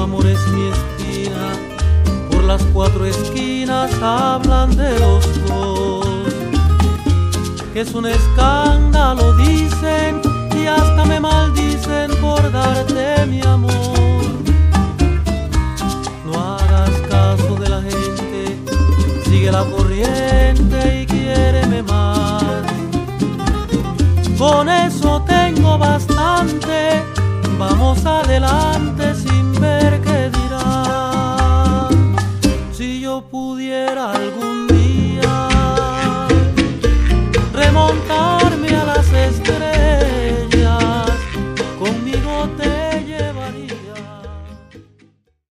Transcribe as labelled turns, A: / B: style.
A: amor es mi espina, por las cuatro esquinas hablan de los dos. Que es un escándalo dicen y hasta me maldicen por darte mi amor. No hagas caso de la gente, sigue la corriente y quiéreme más. Con eso tengo bastante, vamos adelante.